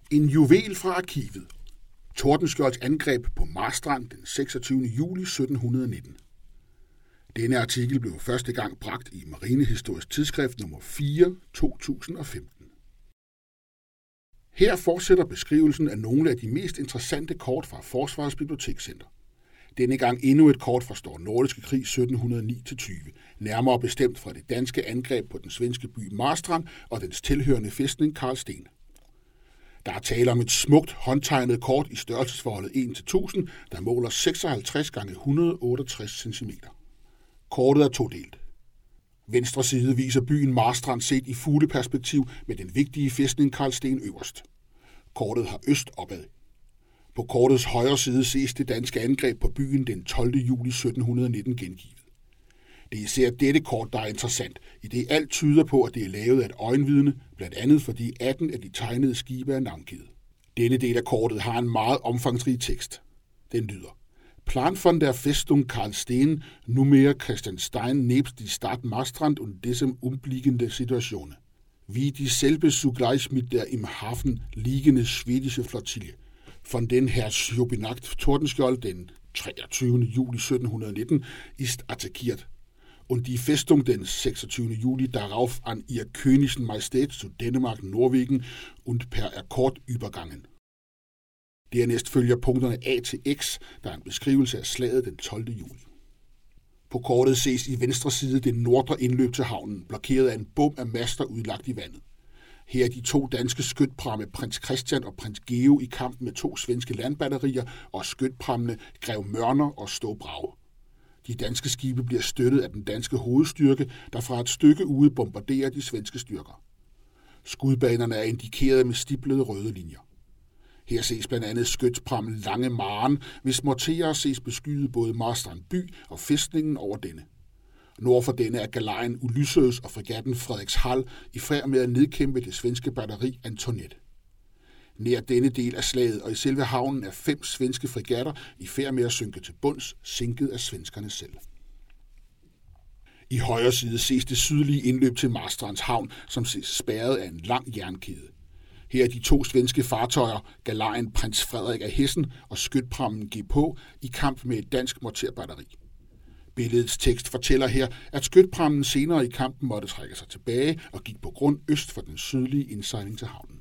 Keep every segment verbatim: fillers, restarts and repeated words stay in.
En juvel fra arkivet. Tordenskjolds angreb på Marstrand den seksogtyvende juli sytten nitten. Denne artikel blev første gang bragt i Marinehistorisk Tidsskrift nummer fire, to tusind og femten. Her fortsætter beskrivelsen af nogle af de mest interessante kort fra Forsvarets Bibliotekscenter. Denne gang endnu et kort fra Store Nordiske Krig sytten ni til tyve, nærmere bestemt fra det danske angreb på den svenske by Marstrand og dens tilhørende fæstning Karlsten. Der er tale om et smukt håndtegnet kort i størrelsesforholdet en til tusind, der måler seksoghalvtreds gange et hundrede og otteogtres centimeter. Kortet er todelt. Venstre side viser byen Marstrand set i fugleperspektiv med den vigtige fæstning Karlsten øverst. Kortet har øst opad. På kortets højre side ses det danske angreb på byen den tolvte juli sytten nitten gengivet. Det er især dette kort, der er interessant, i det alt tyder på, at det er lavet af et øjenvidne, blandt andet fordi atten af de tegnede skibe er navngivet. Denne del af kortet har en meget omfangsrig tekst. Den lyder: Plan von der Festung Karlsten, nunmehr Christianstein nebst die Stadt Marstrand und dessen umliegende Situation, wie dieselbe zugleich mit der im Hafen liegende schwedische Flottille, von den Herr Schobinakt Tordenskjold den treogtyvende juli sytten nitten ist attackiert, und die Festung den seksogtyvende juli darauf an ihr Königlichen Majestät zu Dänemark, Norwegen und per Akkord übergangen. Dernæst følger punkterne A til X, der er en beskrivelse af slaget den tolvte juli. På kortet ses i venstre side det nordre indløb til havnen, blokeret af en bom af master udlagt i vandet. Her er de to danske skytpramme Prins Christian og Prins Geo i kamp med to svenske landbatterier og skytprammene Grev Mørner og Stå Brage. De danske skibe bliver støttet af den danske hovedstyrke, der fra et stykke ude bombarderer de svenske styrker. Skudbanerne er indikeret med stiplede røde linjer. Her ses blandt andet skytsprammen Lange Maren, hvis morterer ses beskyde både Marstrand by og fæstningen over denne. Nord for denne er galejen Ulysses og fregatten Fredrikshald i færd med at nedkæmpe det svenske batteri Antoinette. Nær denne del af slaget og i selve havnen er fem svenske fregatter i færd med at synke til bunds, sænket af svenskerne selv. I højre side ses det sydlige indløb til Marstrands havn, som ses spærret af en lang jernkæde. Her er de to svenske fartøjer, galejen Prins Frederik af Hessen og skytprammen G P i kamp med et dansk morterbatteri. Billedets tekst fortæller her, at skytprammen senere i kampen måtte trække sig tilbage og gik på grund øst for den sydlige indsejling til havnen.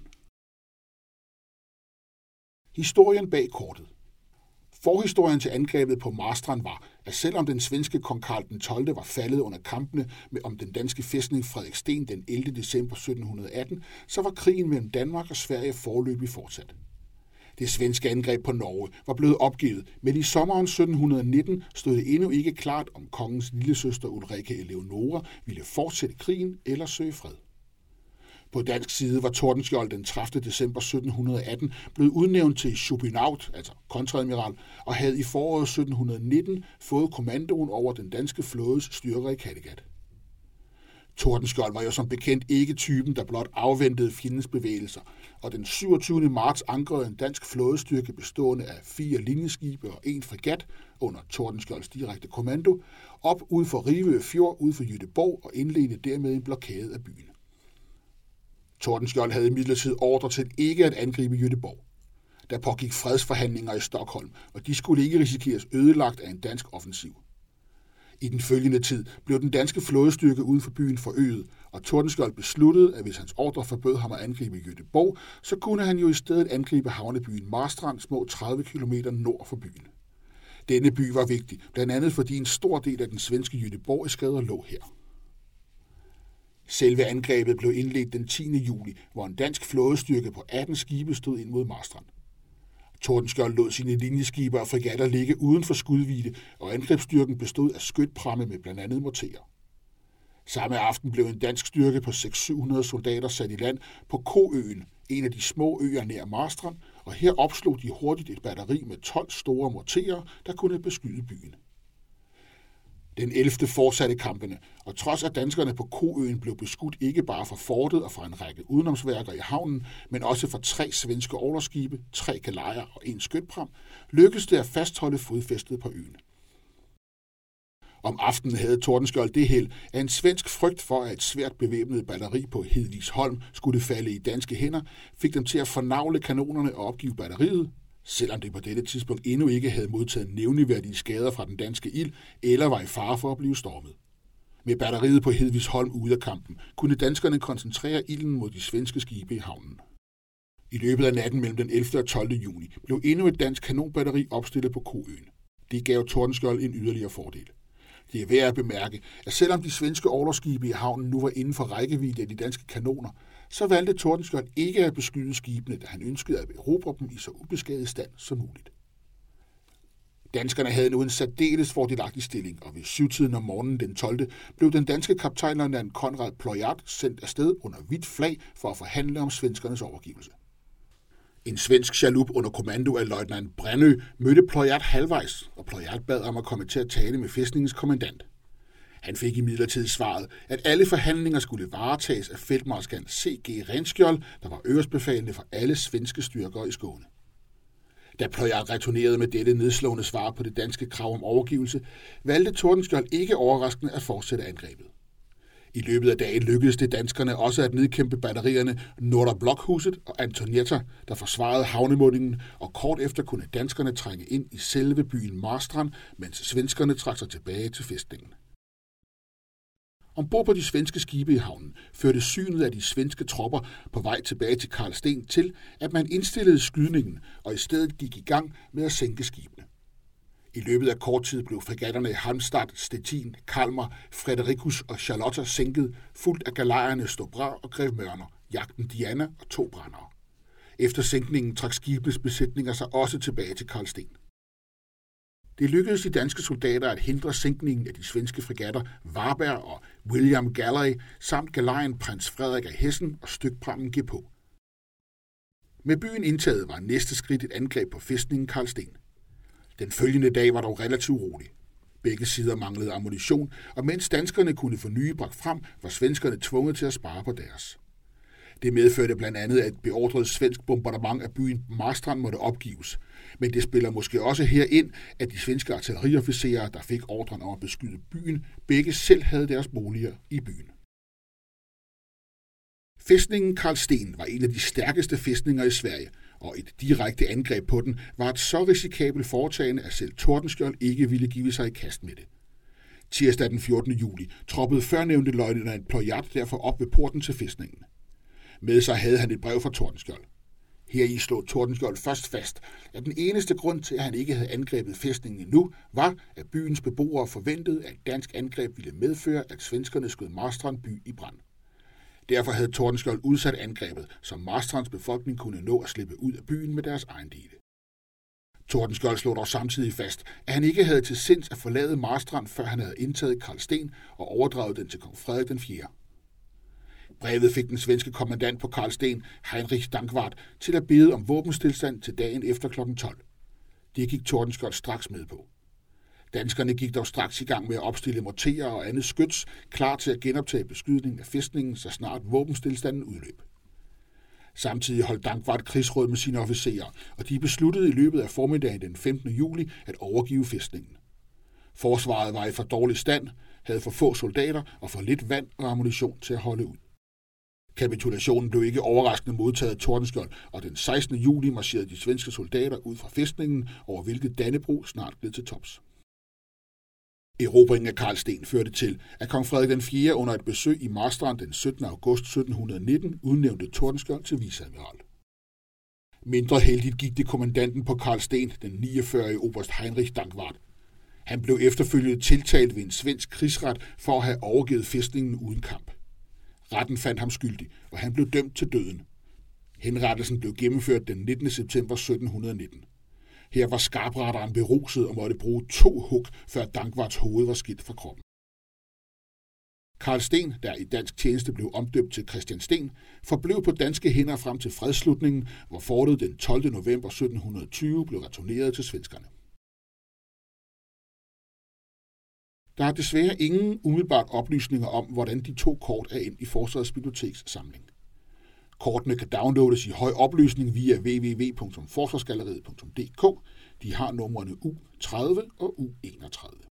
Historien bag kortet. Forhistorien til angrebet på Marstrand var, at selvom den svenske kong Karl den tolvte var faldet under kampene med om den danske fæstning Fredriksten den ellevte december sytten atten, så var krigen mellem Danmark og Sverige foreløbig fortsat. Det svenske angreb på Norge var blevet opgivet, men i sommeren sytten nitten stod det endnu ikke klart, om kongens lillesøster Ulrike Eleonora ville fortsætte krigen eller søge fred. På dansk side var Tordenskjold den tredivte december sytten atten blevet udnævnt til Schobinaut, altså kontreadmiral, og havde i foråret sytten nitten fået kommandoen over den danske flådes styrker i Kattegat. Tordenskjold var jo som bekendt ikke typen, der blot afventede fjendens bevægelser, og den syvogtyvende marts angrede en dansk flådestyrke bestående af fire linjeskibe og en fregat under Tordenskjolds direkte kommando op ud for Rivø Fjord ud for Göteborg og indledte dermed en blokade af byen. Tordenskjold havde imidlertid ordre til ikke at angribe Göteborg. Der pågik fredsforhandlinger i Stockholm, og de skulle ikke risikeres ødelagt af en dansk offensiv. I den følgende tid blev den danske flådestyrke uden for byen forøget, og Tordenskjold besluttede, at hvis hans ordre forbød ham at angribe Göteborg, så kunne han jo i stedet angribe havnebyen Marstrand små tredive kilometer nord for byen. Denne by var vigtig, blandt andet fordi en stor del af den svenske Göteborg-eskadre lå her. Selve angrebet blev indledt den tiende juli, hvor en dansk flådestyrke på atten skibe stod ind mod Marstrand. Tordenskjold lod sine linjeskibe og fregatter ligge uden for skudvide, og angrebsstyrken bestod af skytpramme med blandt andet morterer. Samme aften blev en dansk styrke på seks til syv hundrede soldater sat i land på Koøen, en af de små øer nær Marstrand, og her opslog de hurtigt et batteri med tolv store morterer, der kunne beskyde byen. Den ellevte fortsatte kampene, og trods at danskerne på Koøen blev beskudt ikke bare fra fortet og fra en række udenomsværker i havnen, men også fra tre svenske orlogsskibe, tre galejer og en skytpram, lykkedes det at fastholde fodfæstet på øen. Om aftenen havde Tordenskjold det held, at en svensk frygt for, at et svært bevæbnet batteri på Hedvigsholm skulle falde i danske hænder, fik dem til at fornavle kanonerne og opgive batteriet, selvom det på dette tidspunkt endnu ikke havde modtaget nævneværdige skader fra den danske ild eller var i fare for at blive stormet. Med batteriet på Hedvigsholm ude af kampen, kunne danskerne koncentrere ilden mod de svenske skibe i havnen. I løbet af natten mellem den ellevte og tolvte juni blev endnu et dansk kanonbatteri opstillet på Koøen. Det gav Tordenskjold en yderligere fordel. Det er værd at bemærke, at selvom de svenske orlogsskibe i havnen nu var inden for rækkevidde af de danske kanoner, så valgte Tordenskjold ikke at beskyde skibene, da han ønskede at erobre dem i så ubeskadet stand som muligt. Danskerne havde nu en særdeles fordelagtig stilling, og ved syvtiden om morgenen den tolvte blev den danske kaptajnløjtnant Konrad Ployat sendt afsted under hvidt flag for at forhandle om svenskernes overgivelse. En svensk chalup under kommando af løjtnant Brännö mødte Ployat halvvejs, og Ployat bad om at komme til at tale med fæstningens kommandant. Han fik imidlertid svaret, at alle forhandlinger skulle varetages af feltmarskal C G Renskjold, der var øverstbefalende for alle svenske styrker i Skåne. Da Ployat returnerede med dette nedslående svar på det danske krav om overgivelse, valgte Tordenskjold ikke overraskende at fortsætte angrebet. I løbet af dagen lykkedes det danskerne også at nedkæmpe batterierne Norra Blockhuset og Antonietta, der forsvarede havnemundingen, og kort efter kunne danskerne trænge ind i selve byen Marstrand, mens svenskerne trak sig tilbage til fæstningen. Ombord på de svenske skibe i havnen førte synet af de svenske tropper på vej tilbage til Karl Steen til, at man indstillede skydningen og i stedet gik i gang med at sænke skibene. I løbet af kort tid blev fregatterne Halmstad, Stettin, Kalmar, Fredericus og Charlotta sænket, fuldt af galejerne Stobra og Grev Mørner, jagten Diana og to brændere. Efter sænkningen trak skibenes besætninger sig også tilbage til Karl Steen. Det lykkedes de danske soldater at hindre sænkningen af de svenske fregatter Varberg og William Galley samt galejen Prins Frederik af Hessen og stykprammen G P. Med byen indtaget var næste skridt et angreb på fæstningen Karl Steen. Den følgende dag var dog relativt rolig. Begge sider manglede ammunition, og mens danskerne kunne få nye bragt frem, var svenskerne tvunget til at spare på deres. Det medførte blandt andet, at et beordret svensk bombardement af byen Marstrand måtte opgives. Men det spiller måske også her ind, at de svenske artilleriofficerer, der fik ordren om at beskyde byen, begge selv havde deres boliger i byen. Fæstningen Karl Steen var en af de stærkeste fæstninger i Sverige, og et direkte angreb på den var et så risikabelt foretagende, at selv Tordenskjold ikke ville give sig i kast med det. Tirsdag den fjortende juli troppede førnævnte løjtnant Ployat derfor op ved porten til fæstningen. Med sig havde han et brev fra Tordenskjold. Heri slog Tordenskjold først fast, at den eneste grund til, at han ikke havde angrebet fæstningen endnu, var, at byens beboere forventede, at et dansk angreb ville medføre, at svenskerne skød Marstrand by i brand. Derfor havde Tordenskjold udsat angrebet, så Marstrands befolkning kunne nå at slippe ud af byen med deres ejendele. Tordenskjold slog dog samtidig fast, at han ikke havde til sinds at forlade Marstrand, før han havde indtaget Karl Steen og overdraget den til kong Frederik den fjerde. Brevet fik den svenske kommandant på Karl Steen, Heinrich Dankwart, til at bede om våbenstilstand til dagen efter klokken tolv. Det gik Tordenskjold straks med på. Danskerne gik dog straks i gang med at opstille morterer og andet skyts, klar til at genoptage beskydningen af fæstningen, så snart våbenstilstanden udløb. Samtidig holdt Dankwart krigsråd med sine officerer, og de besluttede i løbet af formiddagen den femtende juli at overgive fæstningen. Forsvaret var i for dårlig stand, havde for få soldater og for lidt vand og ammunition til at holde ud. Kapitulationen blev ikke overraskende modtaget af Tordenskjold, og den sekstende juli marcherede de svenske soldater ud fra fæstningen, over hvilket Dannebrog snart blev til tops. Erobringen af Karl Steen førte til, at kong Frederik den fjerde under et besøg i Marstrand den syttende august sytten nitten udnævnte Tordenskjold til viceadmiral. Mindre heldigt gik det kommandanten på Karl Steen, den niogfyrre-årige oberst Heinrich Dankwart. Han blev efterfølgende tiltalt ved en svensk krigsret for at have overgivet fæstningen uden kamp. Retten fandt ham skyldig, og han blev dømt til døden. Henrettelsen blev gennemført den nittende september sytten nitten. Her var skarpretteren beruset og måtte bruge to hug, før Dankwarts hoved var skidt fra kroppen. Karl Steen, der i dansk tjeneste blev omdøbt til Christian Steen, forblev på danske hænder frem til fredsslutningen, hvor fortet den tolvte november sytten tyve blev returneret til svenskerne. Der er desværre ingen umiddelbart oplysninger om, hvordan de to kort er endt i Forsvarets biblioteks samling. Kortene kan downloades i høj opløsning via w w w punktum forsvarsgalleriet punktum d k. De har numrene U tredive og U enogtredive.